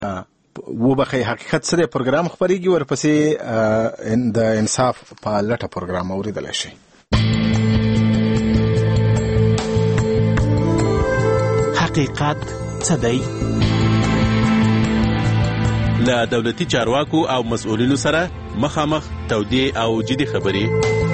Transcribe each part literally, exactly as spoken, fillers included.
وبخې حقیقت سره پروګرام خبريږي ورپسې د انصاف په لټه پروګرام اوریدل شي. حقیقت څه دی؟ له دولتي چارواکو او مسؤلینو سره مخامخ تودې او جدي خبرې.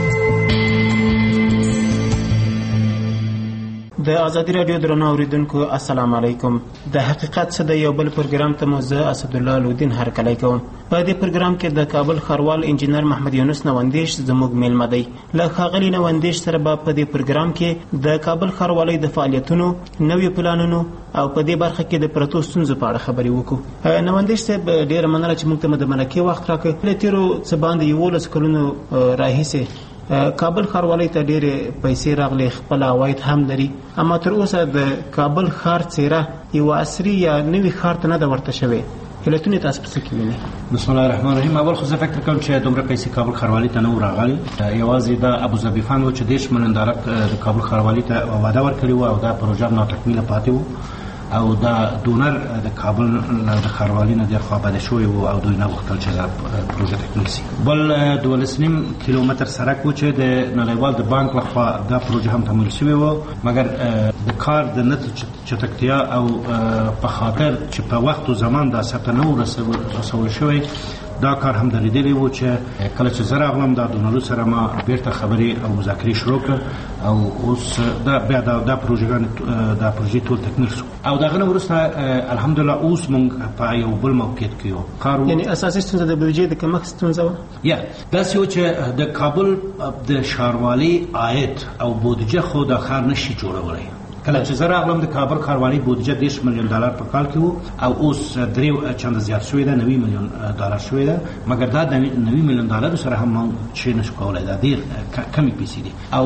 د ازادي رادیو درنو اوریدونکو السلام علیکم. د حقیقت څه د یو بل پروګرام ته مو زه اسدالله لودین هرکلی کوم. په دې پروګرام کې د کابل ښاروال انجینر محمد یونس نوندیش زموږ میلمه دی. له ښاغلي نوندیش سره به په دې پروګرام کې د کابل ښاروالۍ د فعالیتونو، نویو پلانونو او په دې برخه کې د پرتو ستونزو په اړه خبرې وکړو. نوندیش صاحب ډېره مننه چې موږ ته د مرکې وخت راکړ. له تېرو څه باندې یولس کلونو راهیسې کابل ښاروالۍ ته ډېرې پیسې راغلې، خپل عواید هم لري، اما تر اوسه د کابل ښار څېره یو عصري یا نوي ښار ته نه ده ورته شوې. علتونه تاسو په څه کې وینئ؟ بسم الله الرحمن الرحیم. اول خو زه فکر کوم چې دومره پیسې کابل ښاروالۍ ته نه و راغلي. یوازې د ابوظبي فند و چې دېرش میلیون ډالر د کابل ښاروالۍ ته وعده ورکړې وه او دا پروژه ناتکمیله پاتې و او دا دونر د کابل د ښاروالۍ نه ډېر خوابدی شوی و او دوی نه غوښتل چې دا پروژه تکمیل شي. بل دولس نیم کیلومتر سړک و چې د نړیوال د بانک لخوا دا پروژه هم تمویل شوی و، مګر د کار د نه چټکتیا او په خاطر چې په وخت و زمان دا سرته نه و رسول شوی، دا کار هم درېدلی و چې کله چې زه راغلم دا دونرو سره ما بیرته خبرې او مذاکرې شروع کړ او اوس دا بیا دا دا پروژه دا پروژې ټول تکمیل شو او د هغه نه وروسته الحمدلله اوس موږ په یو بل موقعیت کې یو کار. یعنې اساسي ستونزه د بودیجې د کمښت ستونزه وه؟ یا داسې و چې د کابل د ښاروالۍ عاید او بودیجه خو د ښار نشي جوړولی. کله چې زه راغلم د کابل ښاروالۍ بودیجه دېرش میلیون ډالر په کال کې و او اوس درې چنده زیات شوې ده، نوي میلیون ډالر شوې ده، مګر دا د نوي میلیون ډالرو سره هم موږ شی نشو کولی، دا ډېر کمې پیسې دي او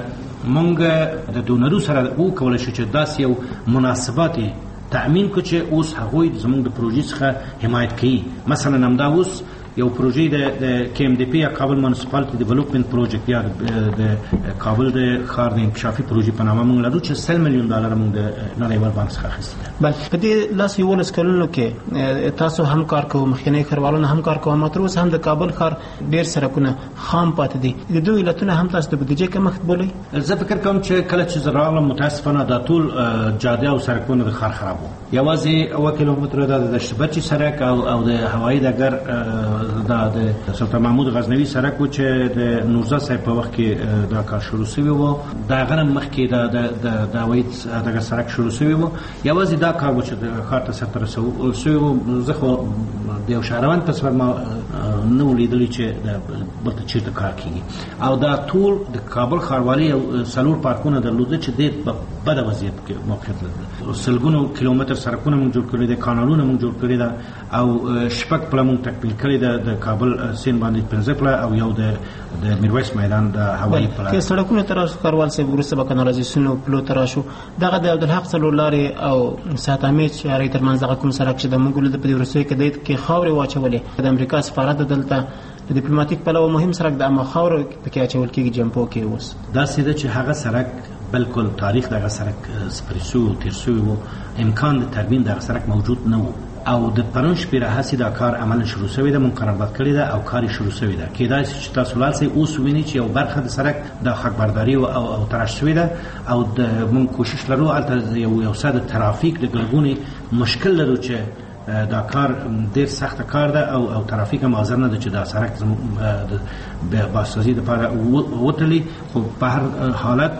موږ د دونرو سره وکولی شو چې داسې یو مناسبات تأمین کړو چې اوس هغوی زموږ د پروژې څخه حمایت کوي. مثلا همدا اوس یو پروژې د کې ام ډي پی یا کابل منسپالټي ډیولپمنٹ پروجیکټ یا د کابل د ښار د انکشافي پروژې په نامه موږ لرو چې سل میلیون ډالر موږ د نړیوال بانک څخه اخیستي ده. بل په دې لاس یولس کلونو کې تاسو هم کار کوو، مخکینی ښاروالانو هم کار کوو، اما تر اوسه هم د کابل ښار ډېر سړکونه خام پاتې دي. د دوی علتونه هم تاسو د بودیجې کمښت بولئ؟ زه فکر کوم چې کله چې زه راغلم متاسفانه دا ټول جاده او سړکونه د ښار خراب وو. یوازې اوه کیلومتره دا د دشت بچي سړک او او د هوایي ډګر دا د سلطان محمود غزنوي سړک و چې د نورزا صاحب په وخت کې دا کار شروع شوی و. د هغه نه مخکې د د د هوایي دغه سړک شروع شوی و. یوازې دا کار و چې د ښار ته سرته رسول شوی و. زه خو د یو شهروند په صفت ما نه و لیدلی چې بلته چېرته کار کېږي او دا ټول د کابل ښاروالۍ یو څلور پارکونه درلوده چې ډېر په بده وضعیت کې موقعیت لري. سلګونو کیلومتر سړکونه موږ جوړ کړي دي، کانالونه موږ جوړ کړي ده او شپږ پله موږ تکمیل کړي ده د کابل سین باندې پنځه پله او یو د د میرویس میدان د هوایي پله. که سړکونه ته راشو ښاروال صاحب وروسته به کانالایزیسونو پلو ته راشو، دغه د عبدالحق څلور لارې او سات امید شهرۍ تر منځ دغه کوم سړک چې د موږ ولید په دې وروستیو کې دی کې خاورې واچولې، د امریکا سفارت دلته د ډیپلوماټیک پلوه مهم سړک د اما خاورو پکې اچول کېږي جمپو کې. اوس داسې ده چې هغه سړک بالکل تاریخ دغه سړک سپری شوی تېر شوی و، امکان د ترمیم دغه سړک موجود نه و او د پرون شپې راهیسې دا کار عملا شروع شوی ده، موږ قرارداد کړې ده او کار یې شروع شوی ده. کېدای شي چې تاسو لاړ شئ اوس ووینئ چې یو برخه د سړک د خاکبرداري او او تراش شوې ده او د موږ کوشش لرو هلته یو یو څه د ترافیک د ګڼګونې مشکل لرو چې دا کار ډېر سخته کار ده او او ترافیک هم حاضر نه ده چې دا سړک د بازسازي دپاره وتلي، خو په هر حالت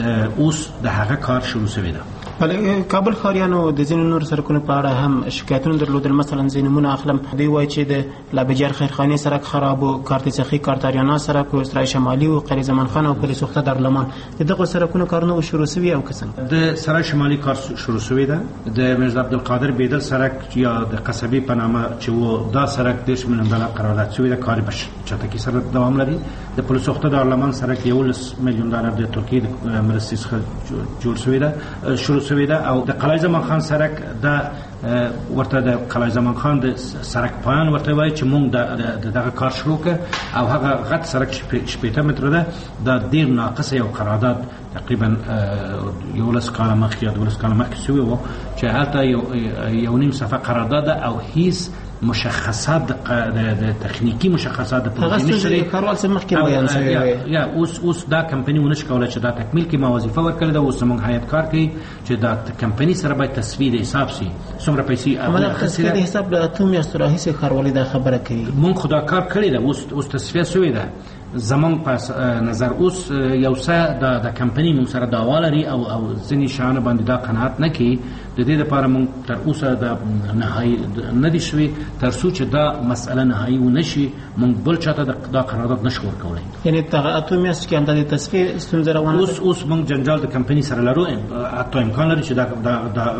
اوس د هغه کار شروع شوی ده. بله کابل ښاریانو د ځینو نورو سړکونو په اړه هم شکایتونه درلودل. مثلا ځینې نومونه اخلم، دوی وایي چې د لابجار خیرخانې سړک خراب و، کارت څخي کارتاریانا سړک و، اسرای شمالي و، قلی زمان خان او پل سوخته دارالمان. د دغو سړکونو کارونه شروع شوي او که څنګه؟ د سرای شمالي کار شروع شوی ده. د میرزا عبدالقادر بیدل سړک یا د قصبې په نامه چې و دا سړک دېرش میلیون ډالر قرارداد شوی ده، کار په چټکۍ سره دوام لري. د پل سوخته دارالمان سړک یولس میلیون ډالر د ترکیې د مرستې څخه جوړ شوی ده شروع شوی ده او د قلعه زمان خان سړک دا ورته د قلعه زمان خان د سرک پایان ورته وایي چې موږ د دغه کار شروع کړ او هغه غټ سرک شپېته متره ده دا ډېر ناقصه یو قرارداد تقریبا یولس کاله مخکې یا دولس کاله مخکې شوی و چې هلته یو نیم صفحه قرارداد ده او هیڅ مشخصات د تخنیکی مشخصات د پروژې نشته کاروال څخه مخکې بیان شوی یا اوس اوس دا کمپنی ونش کوله چې دا تکمیل کې ما وظیفه ورکړه ده اوس موږ هیئت کار کوي چې دا کمپنی سره باید تصویر حساب شي څومره پیسې هغه تصویر حساب د اته میاشتو راهیسې کاروالي دا خبره کوي موږ خدا کار کړی ده اوس اوس تصفیه شوې ده زمون پس نظر اوس یو څه د د کمپنی مون سره داوا لري او او ځینې شان باندې دا قناعت نه کوي د دې لپاره مون تر اوسه د نهایی نه دي شوي تر څو چې دا مسأله نهایی ونه شي مون بل چاته دا قرارداد نشو ورکولی یعنی دغه اته میاشتې کې هم د تصفیه ستونزه روانه اوس اوس مون جنجال د کمپنی سره لرو حتی امکان لري چې دا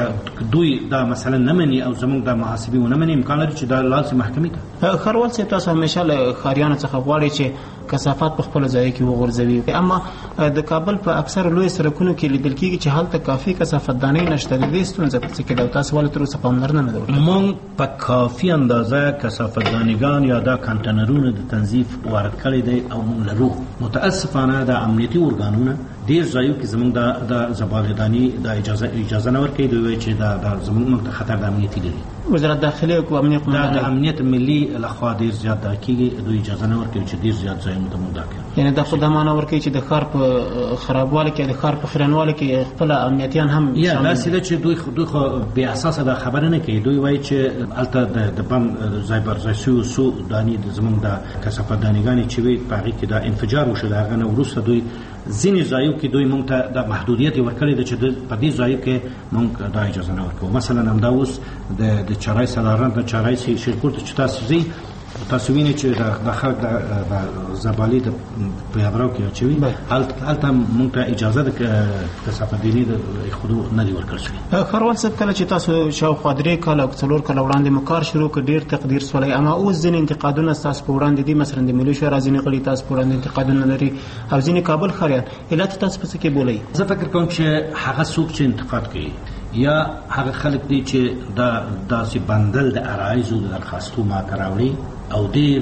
دوی دا مسأله نه مني او زمون د محاسبې ونه مني امکان لري چې دا لاړ شي محکمې ته. خروال صاحب تاسو همیشه له ښاریانو څخه غواړئ چې کثافات په خپل ځای کې وغورځوي اما د کابل په اکثر لوی سرکونو کې لیدل کېږي چې هلته کافي کثافت دانۍ نشته د دې ستونزه په څه کې ده او تاسو ولې تر اوسه پاملرنه نه ده وکړې؟ موږ په کافي اندازه کثافت دانېګان یا دا کانټینرونه د تنظیف وارد کړی دی او موږ لرو. متاسفانه د امنیتي ارګانونه ډېر ځایو کې زموږ د زبالهدانۍ د اجازه اجازه نه ورکوي دوی وایي چې دا زموږ ته خطر د امنیتي لري. وزارت داخلي او امنیت دا د امنیت ملي لخوا ډېر زیات دا کېږي دوی اجازه نه ورکوي چې ډېر زیات ځایونه ته موږ دا کوي. یعنې دا خو دا معنی ورکوي چې د ښار په خرابوالي کې د ښار په خیرنوالي کې خپل امنیتیان هم یا داسې ده چې دوی دوی خو بې اساسه دا خبره نه کوي. دوی وایي چې هلته د بم ځای پر ځای شوي څو دانې زموږ د کثافت دانېګانې چې وي په هغې کې دا انفجار وشو د هغه نه وروسته دوی ځینې ځایو کې دوی موږ ته د محدودیت یې ورکړی ده چې په دې ځایو کې موږ دا اجازه نه ورکوو. مثلا همدا اوس د چارای صداران د چارای شیرپور ته چې تاسو ځئ تاسو وینئ چې د خلک د زبالې د په یادراو کې اچوي هلته موږ ته اجازه د کثافت دانۍ د ایښودو نه دي ورکړل شوي. خروال صاحب کله چې تاسو شاوخوا درې کاله او څلور کاله وړاندې مو کار شروع کړ ډېر تقدیر سولی اما اوس ځینې انتقادونه ستاسو په وړاندې دي مثلا د ملي شورا ځینې غړي تاسو په وړاندې انتقادونه لري او ځینې کابل ښاریان علت تاسو په څه کې بولئ؟ زه فکر کوم چې هغه څوک چې انتقاد کوي یا هغه خلک دي چې دا داسې بندل د عرایضو د درخواستو ماته راوړي او ډېر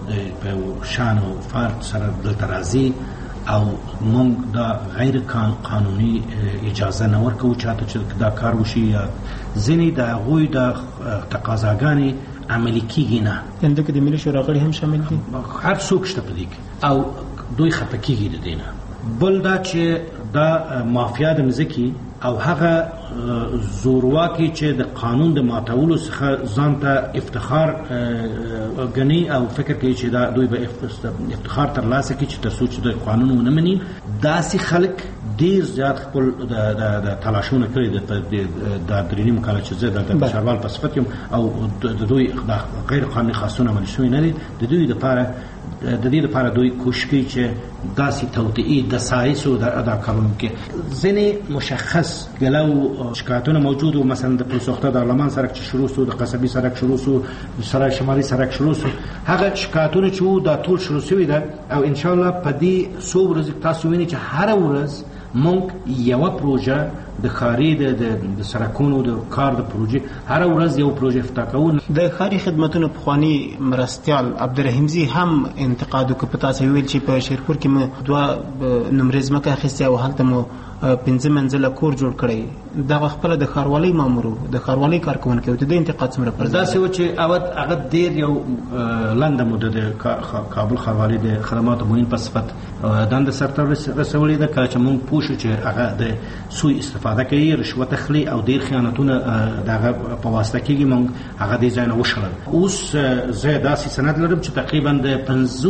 د شان او فرد سره دلته راځي او موږ دا غیر قانوني اجازه نه ورکوو چاته چې دا کار وشي یا ځینې د هغوی د تقاضاګانې عملي کېږي نه. یعنې دلته د ملي شورا غړي هم شامل دي؟ هر څوک شته په دې کې او دوی خفه کېږي د دې نه. بل دا چې دا مافیا د مځکې او هغه زورواکي چې د قانون د ماتولو څخه ځان ته افتخار ګڼي او فکر کوي چې دا دوی به افتخار ترلاسه کړي چې تر څو چې د قانون ونه مني. داسې خلک ډېر زیات خپل د تلاشونه کړي د درې نیم کاله چې زه د بشروال په صفت یم او د دوی غیر قانوني خاصونه عملي شوي نه دي. د دوی دپاره د دې لپاره دوی کوشش کوي چې داسې توطئې د سایسو ادا کولو کې ځینې مشخص ګلو شکایتونه موجود وو. مثلا د پلسوخته د لمان سرک چې شروع سو د قصبي سرک شروع سو د سرای شمالي سرک شروع سو هغه شکایتونه چې وو دا ټول شروع شوي ده او ان شاء الله په دې څو ورځې تاسو وینئ چې هره ورځ موږ یوه پروژه د ښاري د سرکونو د کار د پروژې هره ورځ یو پروژه افتتاح کوو. د ښاري خدمتونو پخواني مرستیال عبدالرحیمزي هم انتقاد وکړ په تاسو ویل چې په شیرپور کې مو دوه نمرې ځمکه اخیستې او هلته مو پنځه منزله کور جوړ کړی. دغه خپله د ښاروالۍ مامور و د ښاروالۍ کارکوونکی و د دې انتقاد څومره پر ځای؟ داسې و چې هغه ډېر یو لنډه موده د کابل ښاروالۍ د خدماتو معین په صفت دنده سرته رسولې ده. کله چې موږ پوه شو چې هغه د سوء استفاده کوي رشوت اخلي او ډېر خیانتونه د هغه په واسطه کېږي موږ هغه دې ځای نه وشړل. اوس زه داسې سند لرم چې تقریبا د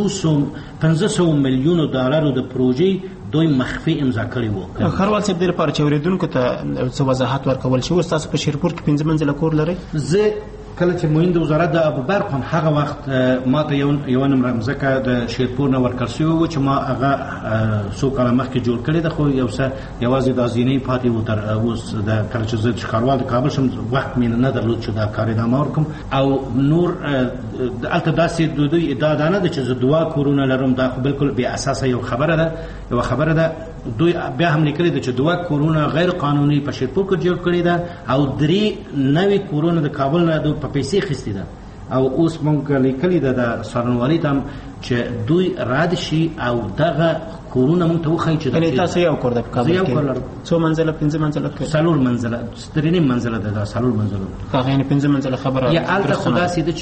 پنځه سوه میلیونو ډالرو د پروژې دوی مخفي امضا کړي وو. خروال صاحب دې لپاره چې اورېدونکو ته څه وضاحت ورکول شي اوس تاسو په شیرپور کې پنځه منزله کور لرئ؟ زه کله چې معین د وزارت د ابوبرق هم هغه وخت ما ته یوه نمره مځکه د شیرپور نه ورکړل شوې وه چې ما هغه څو کاله مخکې جوړ کړې ده خو یو څه یوازې دا زینې پاتې وو تر اوس د کله چې زه ښاروال د کابل شم وخت مې نه درلود چې دا کار ادامه ورکړم او نور هلته داسې د دوی ادعا دا نه ده چې زه دوه کورونه لرم. دا خو بلکل بې اساسه یو خبره ده یوه خبره ده دوی بیا هم لیکلي ده چې دوه کورونه غیر قانوني په شیرپور کې جوړ کړي ده او درې نوي کورونه د کابل نه دوی په پیسې اخیستي ده او اوس مونږ لیکلي ده د څارنوالۍ ته هم چې دوی رد شي او دغه کورونه مونږ ته وښایي چې یعنې تاسو یو کور ده په کابل کې څو منزله پنځه منزله څلور منزله درې نیم منزله ده دا څلور منزله هغه یعنې پنځه منزله خبره یا هلته خو داسې ده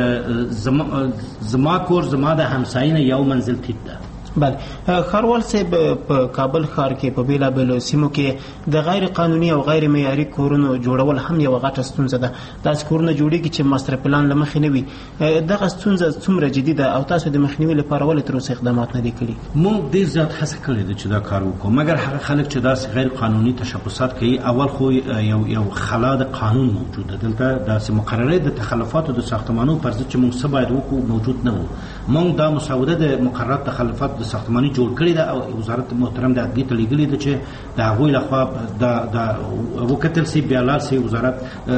چې زما کور زما د همسایي نه یو منزل ټیټ ده. بله ښاروال صاحب په کابل ښار کې په بېلابېلو سیمو کې د غیر قانوني او غیر معیاري کورونو جوړول هم یوه غټه ستونزه ده. داسې کورونه جوړېږي چې ماستر پلان له مخې نه وي. دغه ستونزه څومره جدي ده او تاسو د مخنیوي لپاره ولې تر اوسه اقدامات نه دي کړي؟ موږ ډېر زیات هڅه کړې ده چې دا کار وکړو، مګر هغه خلک چې داسې غیر قانوني تشبثات کوي اول خو یو یو خلا د قانون موجود ده دلته، داسې مقررې د تخلفاتو د ساختمانو پر ضد چې موږ څه باید وکړو موجود نه و. موږ دا مسوده د مقررات تخلفات د ساختماني جوړ کړی ده او وزارت محترم د عدلیې ته لیږلې ده چې د هغوی لخوا د وکتل سي بیا لاړ سي وزارت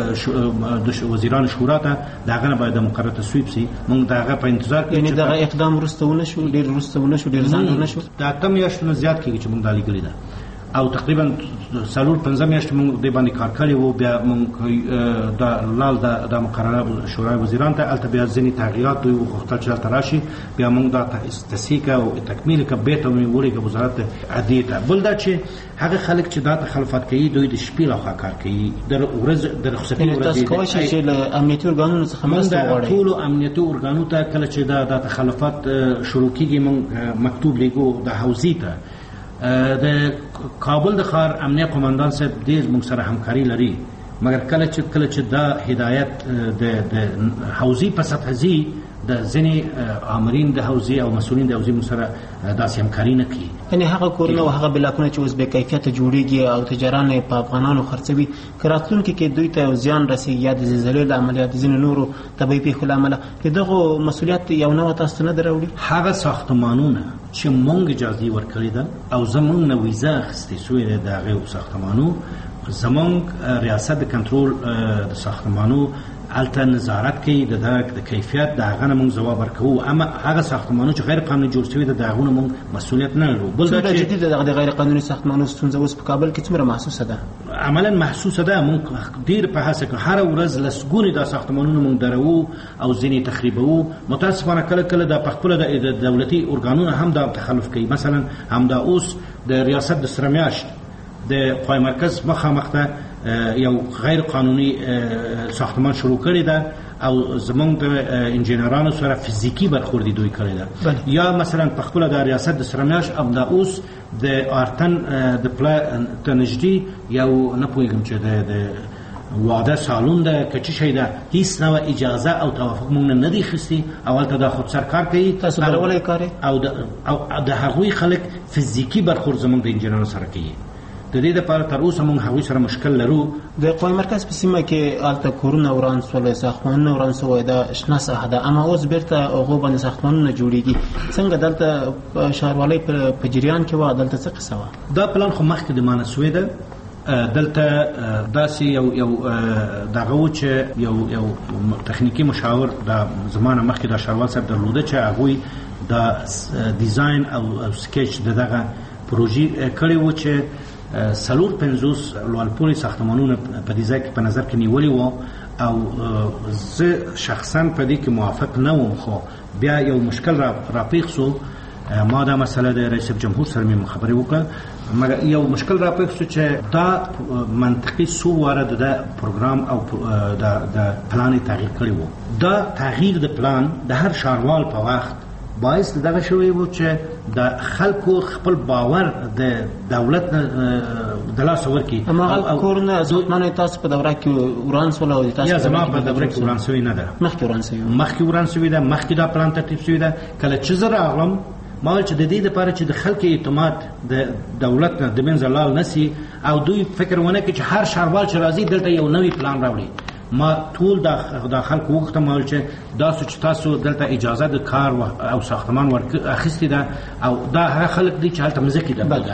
د وزیرانو شورا ته د هغه نه باید د مقرر تصویب سي. موږ د هغه په انتظار کې یعنې دغه اقدام وروسته ونه شو، ډېر وروسته ونه شو، ډېر ځنډ ونه شو. د اته میاشتو نه زیات کېږي چې موږ دا لیږلې ده او تقریبا څلور پنځه میاشتې موږ دې باندې کار کړی و. بیا موږ د لال د مقرره شورای وزیران ته هلته بیا ځینې تغییرات دوی وغوښتل چې هلته راشي، بیا موږ دا تصحیح کړه او تکمیل کړه، بېرته مې ولیږه وزارت عدلیې ته. بل دا چې هغه خلک چې دا تخلفات کوي دوی د شپې لخوا کار کوي، د ورځ د رخصتي ورځې. تاسو کولی شئ چې له امنیتي ارګانونو څخه مرسته وغواړئ؟ موږ د ټولو امنیتي ارګانو ته کله چې دا د تخلفات شروع کېږي موږ مکتوب لیږو د حوزې ته. د کابل د ښار امنیه قماندان صاحب ډېر موږ سره همکاري لري، مګر کله چې کله چې دا هدایت د حوزې په سطح ځي د ځینې آمرین د حوزې او مسؤلین د حوزې موږ سره داسې همکاري نه کوي. یعنې هغه کورونه او هغه بلاکونه چې اوس بې کیفیته جوړېږي او تجاران یې په افغانانو خرڅوي، که راتلونکي کې دوی ته زیان رسېږي یا د زلزلې له امله یا د ځینو نورو طبیعي پېښو له امله، د دغو مسؤلیت یو نوع تاسو ته نه ده راوړي؟ هغه ساختمانونه چې موږ اجازه ورکړې ده او زموږ نه ویزه اخیستې سوې ده د هغې ساختمانو، زموږ ریاست د کنټرول د ساختمانو هلته نظارت کوي د د کیفیت د هغه نه موږ ځواب ورکوو. اما هغه ساختمانونه چې غیر قانوني جوړ شوي ده د هغو نه موږ مسؤلیت نه لرو. بل دا چې جدي ده دغه د غیر قانوني ساختمانونو ستونزه اوس په کابل کې څومره محسوسه ده؟ عملا محسوسه ده. موږ ډېر په هڅه کوو، هره ورځ لسګونې دا ساختمانونه موږ درو او ځینې تخریبوو. متاسفانه کله کله دا پخپله د دولتي ارګانونه هم دا تخلف کوي. مثلا همدا اوس د ریاست د سره میاشت د قوای مرکز مخامخ ته یو غیر قانوني ساختمان شروع کړی ده او زمونږ د انجینرانو سره فزیکی برخوردي دوی کړی ده. یا مثلا په خپله د ریاست د سره میاشت همدا اوس د آرتن د پلا ته نږدې یو نه پوهېږم چې د واده سالون ده که څه شی ده، هېڅ نوع اجازه او توافق موږ نه نه دی اخیستي او هلته دا خودسر کار کوي. تاسو درولی کار او د هغوی خلک فزیکي برخورد زمونږ د انجینرانو سره کوي. د دې لپاره تر اوسه موږ هغوی سره مشکل لرو. د قوای مرکز په سیمه کې هلته کورونه وران سول، ساختمانونه وران سوی، دا شنه ساحه ده، اما اوس بیرته هغو باندې ساختمانونه جوړېږي. څنګه دلته ښاروالۍ په جریان کې وه، دلته څه قصه وه؟ دا پلان خو مخکې د مانه سوی ده. دلته داسې یو یو دغه و چې یو یو تخنیکي مشاور د زمانه مخکې د ښاروال صاحب درلوده چې هغوی د ډیزاین او سکیچ د دغه پروژې کړې و چې څلور پنځوس لوړپوړي ساختمانونه په دې ځای کې په نظر کې نیولي وو او زه شخصا په دې کې موافق نه وم. خو بیا یو مشکل را راپېښ سو. ما دا مسله د رئیس جمهور سره مې خبرې وکړه، مګر یو مشکل راپېښ سو چې دا منطقي څو واره د پروګرام او د پلان یې تغییر کړی وو. دا تغییر د پلان د هر ښاروال په وخت باعث دغه شوی و چې د خلکو خپل باور د دولت د لاسه ورکړي. هماغه کورونه ساختمانونه تاسو په دوره کې وران سول او تاسو یا زما په دوره کې وران سوی نه ده، مخکې وران سوی مخکې وران سوی ده، مخکې دا پلان ترتیب سوی ده. کله چې زه راغلم ما ویل چې د دې لپاره چې د خلکو اعتماد د دولت نه د منځه لاړ نه سي او دوی فکر ونه کړي چې هر ښاروال چې راځي دلته یو نوی پلان راوړي. ما ټول د خلکو وغوښتم ما ویل چې داسې چې تاسو دلته اجازه د کار او ساختمان اخیستې ده او دا هغه خلک دي چې هلته مځکې درلوده.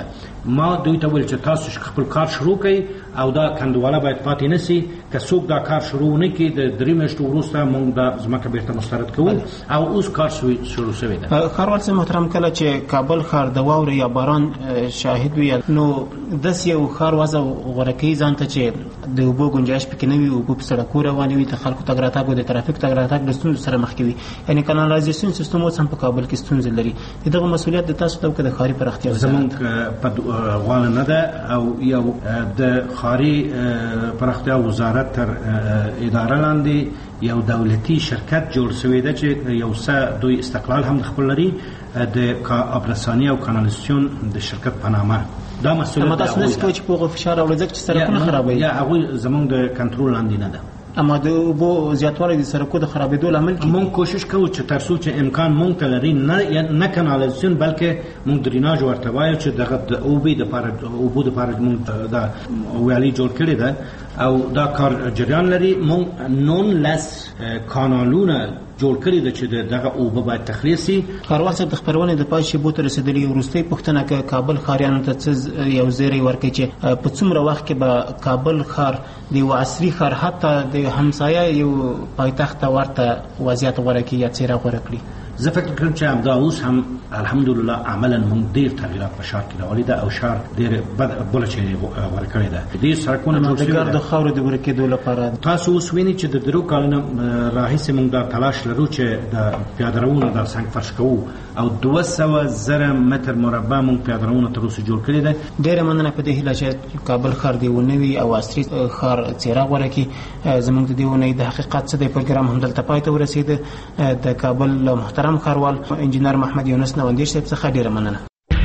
ما دوی ته ویل چې تاسو خپل کار شروع کړئ او دا کندواله باید پاتې نه سي. که څوک دا کار شروع نه کړي د درې میاشتو وروسته موږ دا ځمکه بیرته مسترد کوو او اوس کار شروع شوی ده. ښاروال صاحب محترم، کله چې کابل ښار د واورې یا باران شاهد وي نو داسې یو ښار وضع غوره کوي ځان ته چې د اوبو ګنجایش پکې نه وي، اوبه په سړکو روانې وي، د خلکو تګ راتګ او د ترافیک تګ راتګ د ستونزو سره مخ کوي. یعنې کانالایزیشن سیستم اوس هم په کابل کې ستونزې لري. دغه مسؤلیت د تاسو ته که د ښاري پراختیا زموږ په غاړه نه ده او یو د ښاري پراختیا وزارت تر اداره لاندې یو دولتي شرکت جوړ شوی ده چې یو څه دوی استقلال هم خپل لري د آبرسانی او کانالیزاسیون د شرکت په نامه. دا مسؤلیت تاسو نه کوئ چې په هغه فشار او ځکه چې سړکونه خرابوي یا هغوی زموږ د کنټرول لاندې نه ده. اما د اوبو زیاتوالی د سړکو د خرابېدو لامل کیږي. مونږ کوشش کوو چې تر څو چې امکان مونږ ته لري نه نه کانالیزاسیون بلکې مونږ دریناج ورته وایو چې دغه د اوبې دپاره اوبو دپاره مونږ دا ویالې جوړ کړې ده او دا کار جریان لري. مونږ نون لس کانالونه جوړ کړی ده چې دغه اوبه باید تخلیه سي. ښاروال صاحب د خپرونې د پای شیبو ته رسېدلې وروستۍ پوښتنه که کابل ښاریانو ته څه یو زیری ورکوي چې په څومره وخت کې به کابل ښار د یو عصري ښار حتی د همسایه یو پایتخت ته ورته وضعیت غوره کړي یا څېره غوره کړي. زه فکر کوم چې همدا اوس هم الحمدلله عملا موږ ډېر تغییرات په ښار کې راولي ده او ښار ډېر بله چیرې غوره کړې ده. ډېر سړکونه جوړ شوي د ګردو خاورو د ورکېدو لپاره تاسو اوس وینئ چې د درو کالونو راهیسې موږ دا تلاش لرو چې د پیادهروونو دا سنګ فرش کوو او دوه سوه زره متر مربع موږ پیادهروونه تر اوسه جوړ کړي ده. ډېره مننه په دې هیله چې کابل ښار د یو نوي او عصري ښار څېره غوره کړي. زموږ د دې اونۍ د حقیقت څه دی پروګرام همدلته پای ته ورسېده. د کابل محترم ښاروال انجینر محمد یونس نوندیش صاحب څخه ډېره مننه.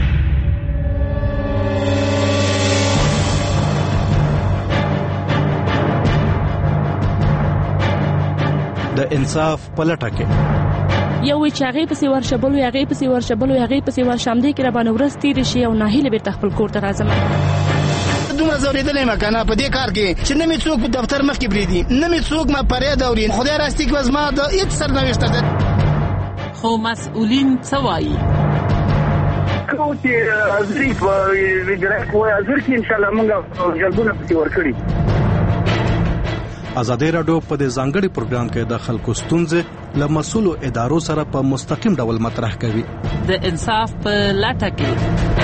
د انصاف پلټه کې یو چې هغه پسې ورشبل وي هغه پسې ورشبل وي هغه پسې ورشمدي کې را باندې ورس تیر شي او ناهیله بیرته خپل کور ته راځم. دومره زوریدلې ما کنه په دې کار کې چې نه می څوک په دفتر مخ کې بریدي نه می څوک ما پرې دوري خدای راستي کې وزما د هیڅ سرنوشت ده. خو مسؤلین څه وایي؟ کوم چې ازري په ویډرک وای ازر کې ان شاء الله موږ جلبونه پتی ورکړي. ازادي راډیو په دې ځانګړي پروګرام کې د خلکو ستونزې له مسؤلو ادارو سره په مستقیم ډول مطرح کوي. د انصاف په لټه کې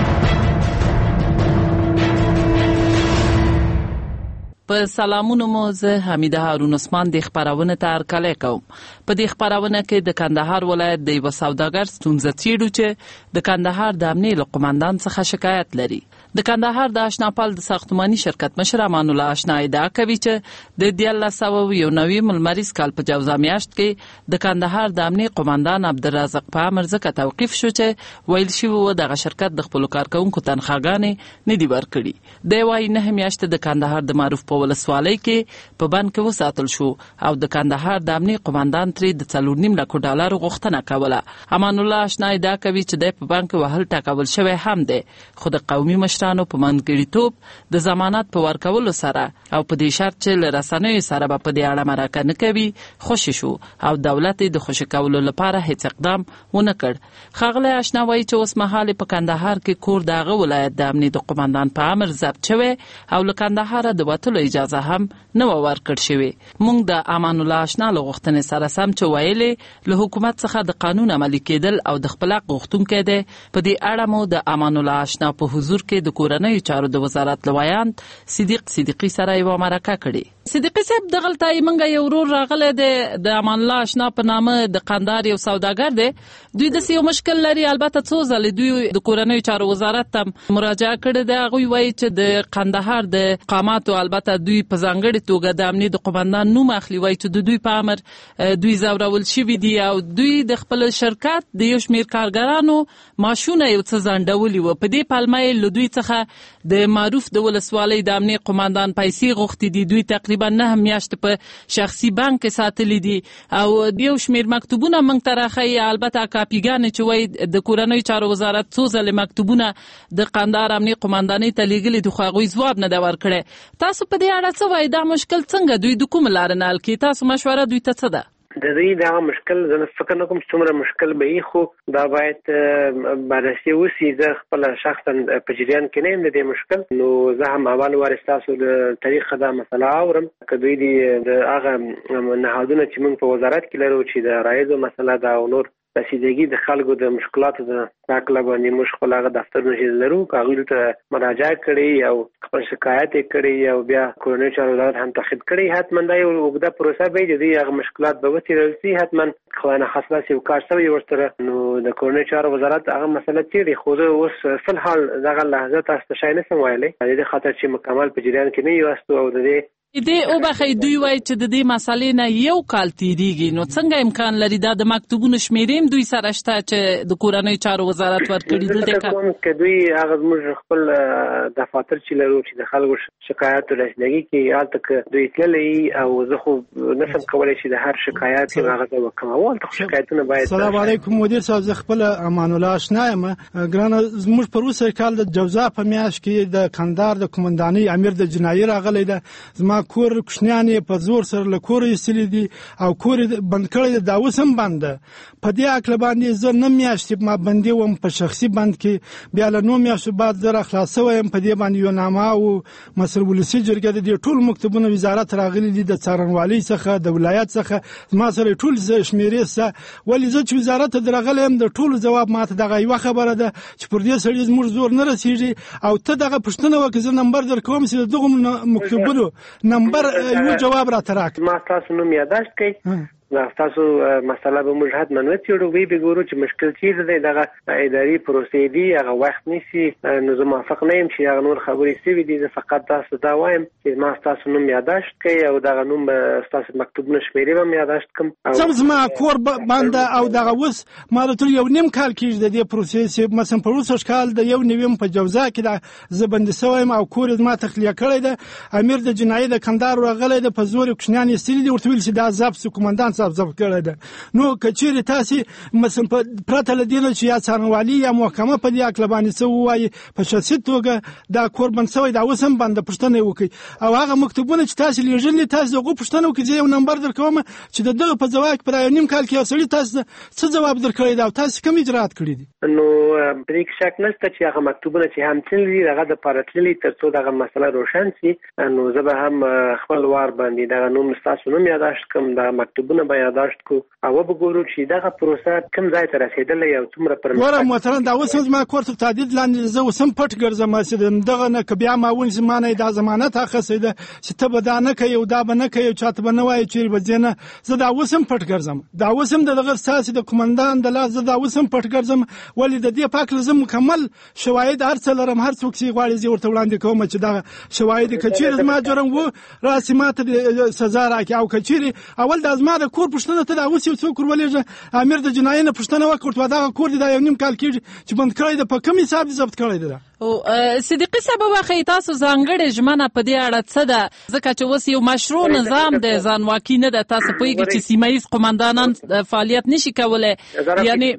په سلامونو مو زه حمیده هارون عثمان د خبرونه ته هرکلی کوم. په دې خبرونه کې د کندهار ولایت د یو سوداګر ستونزه څیړو چې د کندهار د امنیه له قومندان څخه شکایت لري. د کندهار د آشناپال د ساختماني شرکت مشر امان الله آشنا ادعا کوي چې د دیارلس سوه یو نوي ملمریز کال په جوزا میاشت کې د کندهار د امنیه قومندان عبدالرزاق په امر ځکه توقیف شو چې ویل شوي و دغه شرکت د خپلو کارکوونکو تنخواګانې نه دي ورکړي. دی وایي نهه میاشتې د کندهار د معروف په ولسوالۍ کې په بند کې وساتل شو او د کندهار د امنیه قومندان ترې د څلور نیم لکو ډالرو غوښتنه کوله. امان الله آشنا ادعا کوي چې دی په بند کې وهل ټاکول شوی هم دی خو د قومي مشرانو په منځګړیتوب د ضمانت په ورکولو سره او په دې شرط چې له رسنیو سره به په دې اړه مرکه نه کوي خوشي شو او دولت د خوشي کولو لپاره هیڅ اقدام ونه کړ. ښاغلی آشنا وایي چې اوس مهال په کندهار کې کور د هغه ولایت د امنیې د قومندان په امر ضبط شوی او له کندهاره د وتلو اجازه هم نه و ورکړل شوې. موږ د امان الله آشنا له غوښتنې سره سم چې ویلې له حکومت څخه د قانون عملي کېدل او د خپل حق غوښتونکی دی. په دې اړه مو د امان الله آشنا په حضور کې د کورنیو چارو د وزارت لویاند صدیق صدیقي سره یو مرکه کړې. صدیقي صاحب دغلته موږ یو ورور راغلی دی د امان الله آشنا په نامه د قندهار یو سوداګر دی. دوی داسې یو مشکل لري البته څو ځلې دوی د کورنیو چارو وزارت ته مراجعه کړې ده. هغوی وایي چې د قندهار د اقاماتو البته دوی په ځانګړې توګه د امنیې د قومندان نوم اخلي وایي چې د دوی په امر دوی ځورول شوي دي او دوی د خپل شرکت د یو شمېر کارګرانو معاشونه یو څه ځنډولي وو. په دې پلمه یې له دوی څخه د معروف د ولسوالۍ د امنیې قومندان پیسې غوښتې دي. دوی تقریبا نه میاشتې په شخصي بانک کې ساتلي دي او د یو شمېر مکتوبونه موږ ته راښیي البته کاپیګانې چې وایي د کورنیو چارو وزارت څو ځلې مکتوبونه د قندهار امنیې قومندانۍ ته لیږلي دي خو هغوی ځواب نه دی ورکړی. تاسو په دې اړه څه وایي؟ دا مشکل څنګه دوی د کومه لارې نه حل کړي؟ تاسو مشوره دوی ته څه ده؟ د دې دا مشکل زه فکر نه کوم چې څومره مشکل به وي، خو دا باید بررسي وشي. زه خپل شخصا په جریان کې نه یم د دې مشکل، نو زه هم اول وار ستاسو د تاریخ دا مسله اورم که دوی د هغه نهادونه چې موږ په وزارت کې لرو چې د رایزو مسله دا او نور رسیدګي د خلکو د مشکلاتو د تاکله باندې موږ خپل هغه دفترونه چې لرو هغوی ته مراجعه کړې او خپل شکایت یې کړی او بیا کورنۍ چارو وزارت هم تاخید کړی. حتما دا یو اوږده پروسه به وي، د دې هغه مشکلات به وڅېړل سي. حتما خو نه خاص داسې یو کار شوی ورسره، نو د کورنۍ چارو وزارت هغه مسله څېړي. خو زه اوس فی الحال دغه لحظه تاسو ته شی نشم ویلی، د دې خاطر چې مکمل په جریان کې نه یاستو او د دې دې او بخې دوی وایي چې د دې مسالې نه یو کال تیریږي، نو څنګه امکان لري دا د مکتوبونو شمیرې دوی سره شته چې د کورنۍ چارو وزارت ورکړي؟ دلته که دوی هغه زموږ خپل دفاتر چې لرو چې د خلکو شکایت رسیدګي کې هلته که دوی تللی او زه خو نشم کولی چې د هر شکایت هغه ته وکړم، هلته خو شکایتونه باید. سلام علیکم مدیر صاحب، زه خپل امان الله اشنا یم. ګرانه زموږ په روسي کال د جوزا په میاشت کې د کندهار د قومندانۍ امیر د جنایي راغلی ده. زما کور کوشنیانې په زور سره له کوره ایستلي دي او کور بند کړی دی، دا اوس هم بند ده. په دې هکله باندې زه نه میاشتې ما بندي وم په شخصي بند کې، بیا له نو میاشتو بعد زه راخلاص شوی یم. په دې باندې یو نامه او مصر ولسي جرګې د دې ټول مکتوبونه وزارت راغلي دي د څارنوالۍ څخه د ولایت څخه. زما سره ټول شمیرې سته، ولې زه چې وزارت ته درغلی یم د ټولو ځواب ماته دغه یوه خبره ده چې پر دې سړي زموږ زور نه رسېږي او ته دغه پوښتنه وکړه زه نمبر درکوم چې د دغو مکتوبونو نمبر یو جواب را تراک. ما تاسو نوم یاداشت کړئ، دا تاسو مسله به موږ حتما وڅېړو، وی به ګورو چې مشکل چیرې دی. دغه اداري پروسې دي هغه وخت نیسي، نو زه موافق نه یم چې هغه نور خبرې سوي دي. زه فقط تاسو دا وایم چې ما تاسو نوم یاداشت کړئ او دغه نوم به ستاسو مکتوبونه شمیرې به هم یاداشت کړم. سم زما کور بنده او دغه اوس ما راته یو نیم کال کېږي د دې پروسې، مثلا په اوس کال د یو نویم په جوزا کې زه بندي شوی یم او کور زما تخلیه کړی ده. امیر د جنایي د کندهار راغلی ده، په زور کوشنیان ایستلي دي، ورته ویل چې دا ضبط شو، قومندان صاحب ضبط کړی ده. نو که چیرې تاسې مثلا پرته له دې نه چې یا څارنوالي یا محکمه په دې هکله باندې څه ووایي په شخصي توګه دا کور بند شوی دا اوس هم بنده، پوښتنه یې وکړئ او هغه مکتوبونه چې تاسې لېږلي تاسې د هغو پوښتنه وکړئ. زه یو نمبر درکوم چې د دغه په ځواب کې په یو نیم کال کې یو سړي تاسو څه ځواب درکړی دی او تاسې کوم اجراات کړي دي. نو په دې کې شک نشته چې هغه مکتوبونه چې هم تللي دي هغه دپاره تللي تر څو دغه مسله روښان شي. نو زه به هم خپل وار باندې دغه نوم ستاسو نوم یاداشت کړم، دغه مکتوبونه به یاداشت کړو او وګورو چې دغه پروسه کوم ځای ته رسېدلې او څومره پرمختګ. ګوره محترم، دا اوس هم زما کور تر تهدید لاندې زه اوس هم پټ ګرځم چې دغه نه که بیا ما ونیسي ما نه دا ضمانت اخیستی ده چې ته به دا نه کوې او دا به نه کوې او چاته به نه وایې چېرې به ځې نه. زه دا اوس هم پټ ګرځم، دا اوس هم د دغه ستاسې د قومندان د لاس زه دا اوس هم پټ ګرځم. ولې د دې په هکله زه مکمل شواهد هر څه لرم، هر څوک چې غواړي زه ورته وړاندې کوم چې دغه شواهد که چېرې زما جرم و راسي ما ته سزا راکړي او که چېرې اول دا زما د کور پوښتنه ته دا اوس یو څوک ورولېږه امیر د جنایي نه پوښتنه وکړه دغه کور دی دا یو نیم کال کېږي چې بند کړی ده، په کوم حساب دې ضبط کړی دی؟ او صدیقي صاحب واخی تاسو ځانګړې ژمنه په دې اړه څه ده؟ ځکه چې اوس یو مشروع نظام دی، ځانواکي نه ده. تاسو پوهېږئ چې سیمه ییز قومندانان فعالیت نشي کولی. یعنې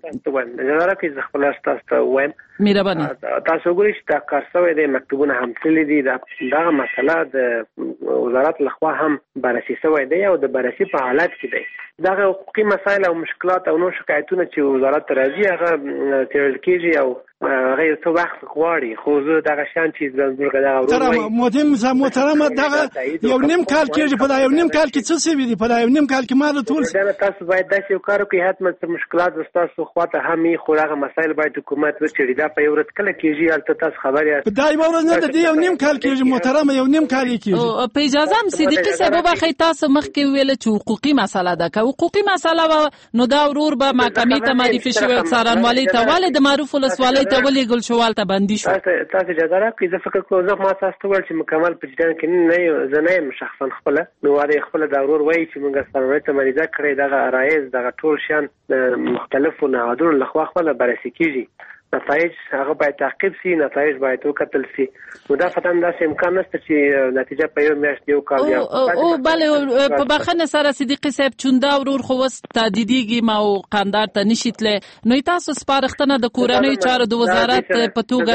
زه کې زه خپله ستاسو ته ووایم مهرباني تاسو وګورئ چې دا کار شوی دی، مکتوبونه هم تللي دي، دغه مسله د وزارت لخوا هم بررسي شوی دی او د بررسي په حالت کې دی. دغه حقوقي مسایل او مشکلات او نور شکایتونه چې وزارت ته راځي هغه څېړل کېږي او هغه یو څه وخت غواړي. خو زه دغه شیان چې زموږ دغه ورور وایي مهم محترمه دغه یو نیم کال کېږي، په دا یو نیم کال کې څه شوي دي؟ په دا یو نیم کال کې ما د ټول تاسو باید داسې یو کار وکړئ حتما څه مشکلات ستاسو خواته هم وي، خو هغه مسایل باید حکومت وڅېړي. دا په یو ورځ کله کېږي هلته تاسو خبر یاست؟ دا یوه ورځ نه ده، دې یو نیم کال کېږي محترمه، یو نیم کال یې کېږي. په اجازه هم صدیقي صاحب وبخئ، تاسو مخکې وویله چې حقوقي مسله ده. که حقوقي مسله وه نو دا ورور به محکمې ته معرفي شوی او څارنوالۍ ته ولې د معروف ولسوالۍ ته ولېږل شو هلته بندي شو؟ تاسو اجازه راکړئ، زه فکر کوم زه ما تاسو ته وویل چې مکمل په جریان کې نه یم، زه نه یم شخصا خپله. نو هغه خپله دا ورور وایي چې موږ څارنوالۍ ته معرفي کړی، دغه عرایض دغه ټول شیان مختلفو نهادونو لخوا خپله بررسي کېږي. نتایج هغه باید تعقیب سي، نتایج باید وکتل سي. نو دا فتن داسې امکان نشته چې نتیجه په یو میاشت یو کال یا او بله په بخښنه سره صدیقي صاحب چونده ورور خو اوس تهدیدېږي ما او قندهار ته نشي تللی، نو تاسو سپارښتنه د کورنیو چارو د وزارت په توګه ده؟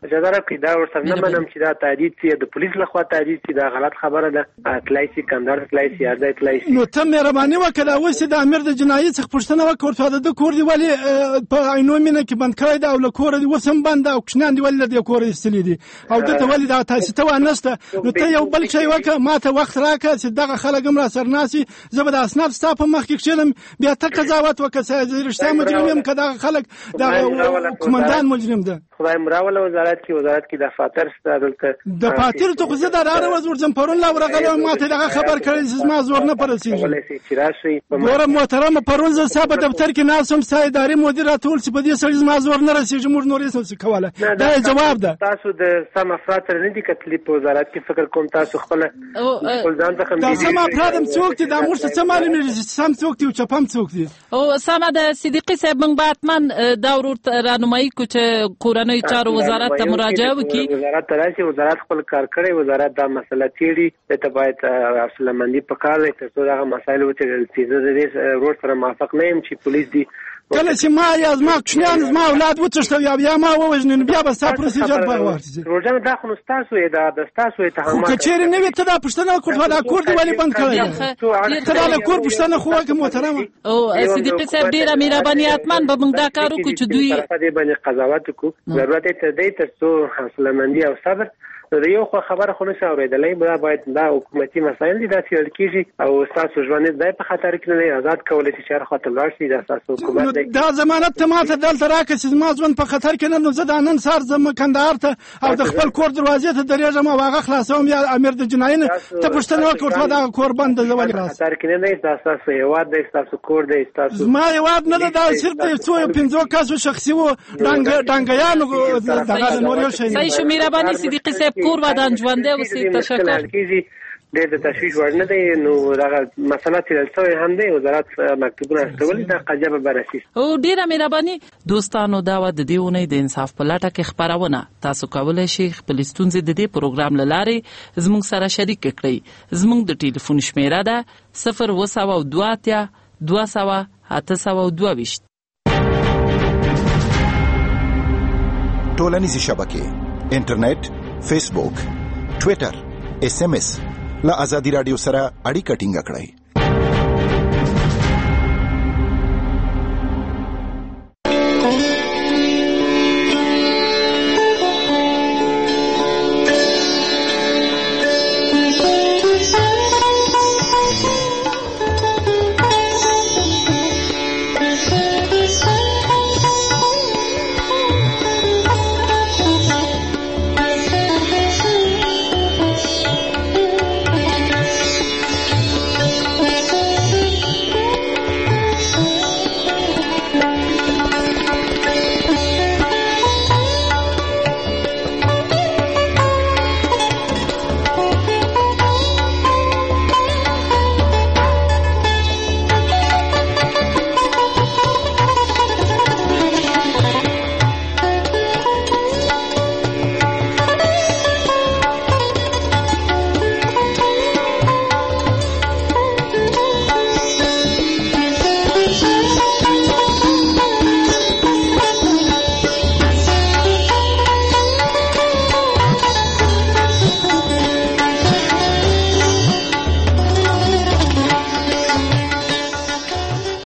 اجازه راکړئ دا ورسره نه منم چې دا تهدید سي د پولیس لخوا تهدید سي دا غلط خبره ده. تلای سي کندهار تلای سي ارزای تلای سي. نو ته مهرباني وکړه اوس د امیر د جنایي څخه پوښتنه وکړه د کور دی ولې په عینو مینه کې بند کړی دا او له کور دی وسم بند او کښنان دی ولې د کور استلی دي او دته ولې دا تاسو ته ونسته. نو ته یو بل شی وکړه ماته وخت راکړه چې دغه خلک هم را سرناسي زه به د اسناد ستا په مخ کې کښېنم بیا ته قضاوت وکړه چې رښتیا مجرم یم که دغه خلک دغه قومندان مجرم ده. خدای مراوله وزارت کې وزارت کې دفاتر ستا دلته دفاتر ته خو زه د راره وز ورځم پرون لا ورغلی ماته دغه خبر کړی چې زما زور نه پرسېږي. ګوره محترمه پرون زه ستا په دفتر کې ناست وم ستا ادارې مدیر راته وویل چې په دې سړي زما زور نه رسېږي موږ نور هېڅ نشو کولی. دا یې جواب ده. تاسو د سم افراد سره نه دي کتلي په وزارت کې فکر کوم تاسو خپله خپل ځان څخه دا سم افراد هم څوک دي دا موږ ته څه معلومېږي چې سم څوک دي او چپم څوک دي. او سمه ده صدیقي صاحب موږ به حتما دا ورور رهنمایي کړو چې کورنیو چارو وزارت ته مراجعه وکړي. وزارت ته راشي وزارت خپل کار کړی وزارت دا مسله څېړي دته باید حوصلهمندي پکار دی تر څو دغه مسایل وڅېړل شي. زه د دې ورور سره موافق نه یم چې پولیس دي کله چې ما یا زما کوچنیان زما اولاد وتښتوي یا بیا ما ووژني نو بیا به ستا پروسیجر په وخت روژانه دا خو نو ستاسو یې دا د ستاسو اتهامات خو که چېرې نه وي ته دا پوښتنه وکړو دا کور دې ولې بند کړی دی ته دا له کور پوښتنه خو وکړه محترمه. او صدیقي صاحب ډېره مهرباني حتما به موږ دا کار وکړو چې دوی په دې باندې قضاوت وکړو. ضرورت یې تر دی تر څو حوصلهمندي او صبر د یو خو خبره خو نشي اورېدلی دا باید دا حکومتي مسایل دي دا څېړل کېږي او ستاسو ژوند دی په خطر کې نه دی آزاد کولی شي چې هر خواته لاړ شي دا ستاسو حکومت دی. دا ضمانت ته ماته دلته راکړه چې زما ژوند په خطر کې نه نو زه دا نن سهار ځم کندهار ته او د خپل کور دروازې ته درېږم او هغه خلاصوم یا امیر د جنایي نه ته پوښتنه وکړه ورته دغه کور بند دی زه ولې راسم. خطر کې نه دی دا ستاسو هېواد دی ستاسو کور دی ستاسو زما هېواد نه دی دا صرف د څو پنځو کسو شخصي وو ډانګیانو دغه نور یو شی صحیح شو. مهرباني صدیقي صاحب کور ودان ژوند تشکر. ډېر د تشویش وړ نه دی نو دغه مسله څېړل شوې هم دی وزارت مکتوبونه استولي دا قضیه به بررسي. او ډېره مهرباني دوستانو دا وه د دې اونۍ د انصاف په لټه کې خپرونه. تاسو کولی شئ خپلې ستونزې د دې پروګرام له لارې زموږ سره شریک کړئ. زموږ د ټلیفون شمیره ده صفر اووه سوه دوه اتیا دوه سوه اته سوه دوه ویشت. ټولنیزې شبکې انټرنیټ فیسبوک ټویټر اس ام اس له ازادي راډیو سره اړیکه ټینګه کړئ.